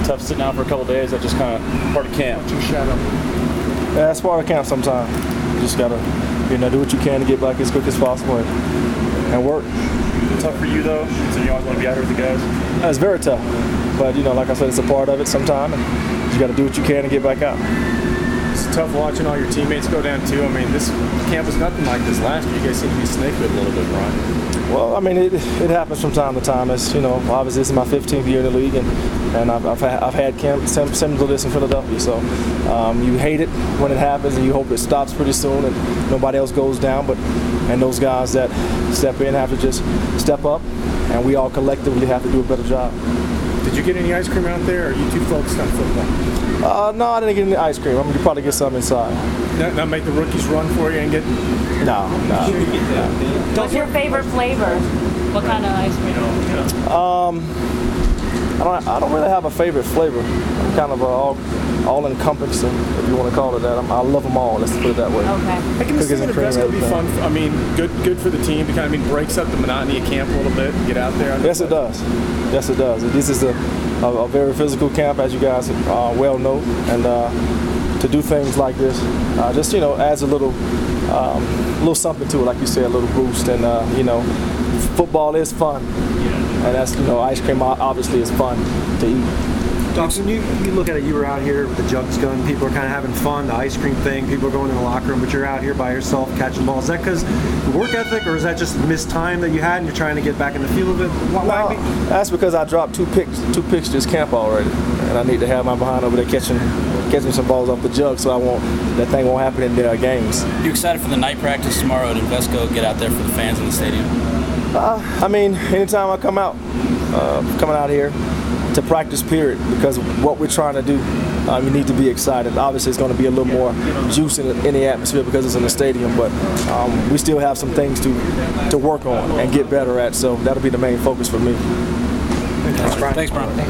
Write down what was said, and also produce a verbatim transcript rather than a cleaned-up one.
tough sitting out for a couple days? That just kind of part of camp. Too shadow. Yeah, that's part of camp sometimes. You just gotta, you know, do what you can to get back as quick as possible and, and work. Tough for you though, so you always want to be out here with the guys? Uh, It's very tough, but you know, like I said, it's a part of it sometimes. And you gotta do what you can to get back out. It's tough watching all your teammates go down too. I mean, this camp was nothing like this last year. You guys seem to be snake bit a little bit, Brian. Well, I mean, it, it happens from time to time. It's, you know, obviously this is my fifteenth year in the league, and, and I've, I've, had, I've had camp sim- similar to this in Philadelphia. So um, you hate it when it happens, and you hope it stops pretty soon and nobody else goes down. But and those guys that step in have to just step up, and we all collectively have to do a better job. Did you get any ice cream out there, or are you too focused on football? Uh, no, I didn't get any ice cream. I'm gonna probably get some inside. Not, not make the rookies run for you and get. No, no. What's your favorite flavor? What kind of ice cream? Um, I don't. I don't really have a favorite flavor. I'm kind of a all, all encompassing, if you want to call it that. I'm, I love them all. Let's put it that way. Okay. Making this Cookies thing and at cream, Invesco be everything. fun. I mean, good, good for the team to kind of I mean breaks up the monotony of camp a little bit. And get out there. Yes, it does. Yes, it does. This is a, a, a very physical camp, as you guys uh, well know, and uh, to do things like this, uh, just you know, adds a little, um, little something to it, like you said, a little boost. And uh, you know, football is fun, and that's you know, ice cream obviously is fun to eat. Doc, when you, you look at it, you were out here with the jugs gun, people are kind of having fun, the ice cream thing, people are going in the locker room, but you're out here by yourself catching balls. Is that because the work ethic, or is that just missed time that you had and you're trying to get back in the feel of it? Why, why No, be- that's because I dropped two picks, two picks this camp already, and I need to have my behind over there catching, catching some balls off the jug, so I won't that thing won't happen in their games. You excited for the night practice tomorrow at Invesco? Get out there for the fans in the stadium. Uh, I mean, anytime I come out, uh, coming out here to practice, period, because what we're trying to do, um, you need to be excited. Obviously, it's going to be a little more juice in the, in the atmosphere because it's in the stadium, but um, we still have some things to to work on and get better at, so that'll be the main focus for me. Thanks, Brian. Thanks, Brian.